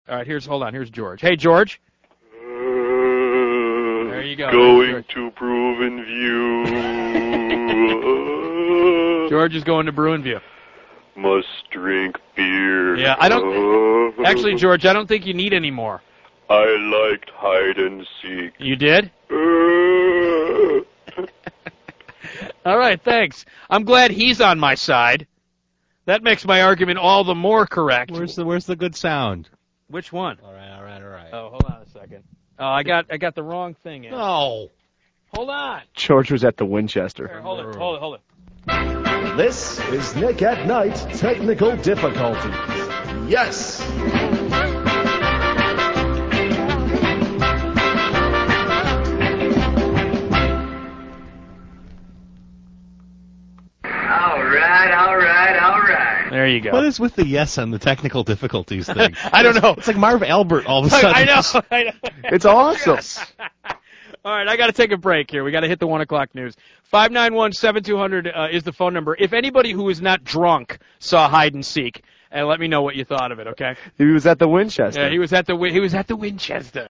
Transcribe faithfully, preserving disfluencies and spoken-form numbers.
All right, here's hold on. Here's George. Hey, George. There you go. Going to Bruin View. George is going to Bruin View. Must drink beer. Yeah, I don't. Actually, George, I don't think you need any more. I liked hide and seek. You did? All right, thanks. I'm glad he's on my side. That makes my argument all the more correct. Where's the Where's the good sound? Which one? All right, all right, all right. Oh, hold on a second. Oh, I got I got the wrong thing in. No. Hold on. George was at the Winchester. Here, hold it, hold it, hold it. This is Nick at Night Technical Difficulties. Yes. All right, all right, all right. There you go. What is with the yes on the technical difficulties thing? I don't know. It's like Marv Albert all of a sudden. I know. I know. It's awesome. All right, I got to take a break here. We got to hit the one o'clock news. Five nine one seven two hundred uh, is the phone number. If anybody who is not drunk saw hide and seek, and let me know what you thought of it. Okay? He was at the Winchester. Yeah, he was at the he was at the Winchester.